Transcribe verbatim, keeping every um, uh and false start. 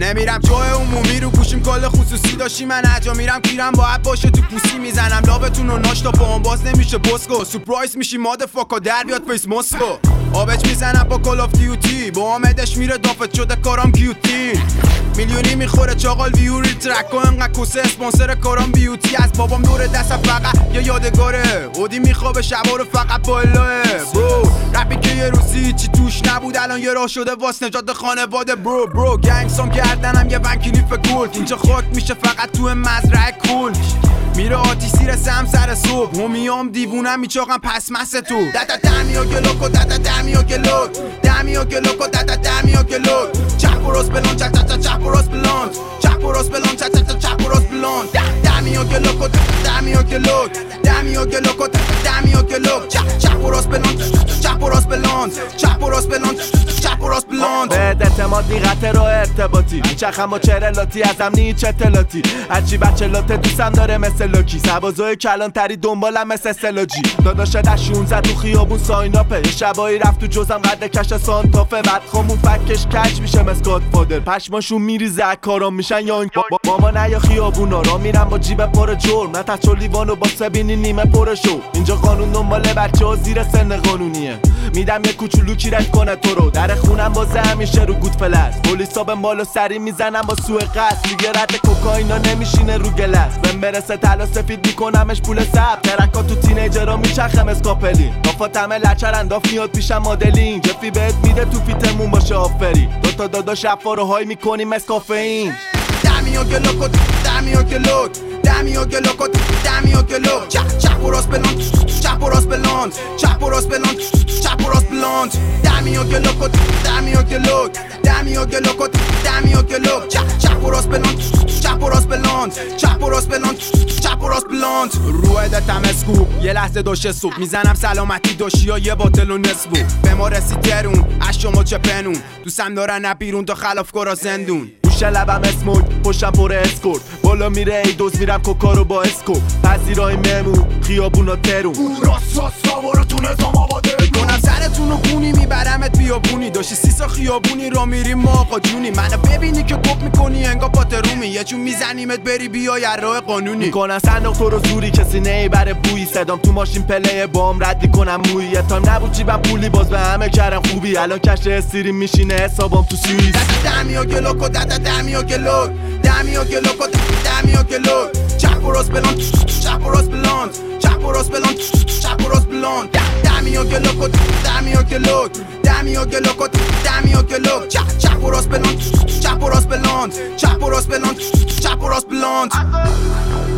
نمیرم جای عمومی رو گوشیم کل خصوصی داشتی من اجا میرم گیرم باید باشه تو پوسی میزنم لابتون و ناشتا با باز نمیشه بسکو سورپرایز میشی ماد فاکا در بیاد فیس مسکو آبج میزنم با کال آف دیوتی با آمدش میره دافت شده کارام کیوتی میلیونی میخوره چاقال ویوری ترک و انقدر کوسه اسپانسر کارام بیوتی از بابام دور دست فقط یا یادگاره اودی میخوابه شبا رو فقط با الهه برو رپی که یه روزی چی توش نبود الان یه راه شده واس نجات خانواده برو برو گنگسام کردنم یه ونکلیف گلد اینجا خاک میشه فقط تو مزرعه کل میره آتیسی رسم سر صبح همیام دیوونم میچاقم پس مسه تو دادا دمی و گلوکو دادا دمی و گلوک دمی و گلوکو دادا دمی و گلوک چپ و راست بلون چپ چپ چپ و راست بلون چپ و راست بلون چپ چپ چپ و راست بلون دمی و گلوکو دمی و گلوک دمی و گلوکو دمی و گلوک چپ چپ و راست بلون چپ و راست بلون چپ و راست بلون چپ و راست بلون به اعتماد نیقته رو ارتباطی چخم و چرلاتی ازم نیچ اطلاتی هرچی بچه لاته دوستم داره مثل لوکی سبازای کلان تری دنبالم مثل سلاجی داداش در شونزد تو خیابون سایناپه یه شبایی رفت تو جزم قد کش سانتافه بعد خامون فکش کش میشه مثل گادفادر پشماشون میریزه کارام میشن یا با ماما نه یا خیابونا را میرم با جیب پر جرم نه تچو لیوانو با سبینی نیمه پر شو اینجا قانون دنبال بچه ها زیر سن قانونیه میدم یه کوچولو کیرک کنه تو رو در خونم بازه همیشه رو گود فلس پلیسا به مال و سری میزنم با سوء قصد دیگه رد کوکائینا نمیشینه رو گلس من برسه طلا سفید میکنمش پول سب ترکا تو تینیجرها میچرخم اسکاپلی دافاتم لچر انداف میاد پیشم مدلینگ جفی بهت میده تو فیتمون باشه آفری دوتا دادا شفا رو های میکنیم از کافئین دمی و گلوکو دمی و گلوک دمی و گلوکو دمی و گلوک چپ چپ و راست بلون چپ و راست بلون چپ و راست بلون چپ و راست بلون دمی و گلوکو دمی و گلوک دمی و گلوکو دمی و گلوک چپ چپ و راست بلون چپ و راست بلون چپ و راست بلون چپ و راست بلون روی دتم اسکوپ یه لحظه دوشه سوپ میزنم سلامتی دوشی ها یه باطل و نصبو به ما رسید درون از شما چه پنون دوستم دارن نه بیرون تا خلافکارا زندون گوشه لبم اسموک پشتم پر اسکورت بالا میره ای دوز میرم کوکارو با اسکوپ پذیرای ممون خیابونا ترون اون راست راست سوارتون ازام آباده کنم سرتون رو خونی میبرمت بیابونی داشتی سیسا خیابونی را میریم ما آقا جونی منو ببینی که گپ میکنی انگا پاترومی یه چون میزنیمت بری بیای راه قانونی میکنن صندوق تو رو زوری کسی نیبره بویی صدام تو ماشین پله بام ردی کنم مویی یه تایم نبود جیبم پولی باز به همه کردم خوبی الان کش استریم میشینه حسابم تو سوئیس دمی و گلوکو دادا دمی و گلوک دمی و گلوکو دمی و گلوک چپ و راست بلون چپ و راست بلون چپ و راست بلون چپ و راست بلون دمی و گلوکو دمی و گلوک دمی و گلوکو دمی و گلوک چپ چپ و راست بلون چپ و راست بلون چپ و راست بلون چپ و راست بلون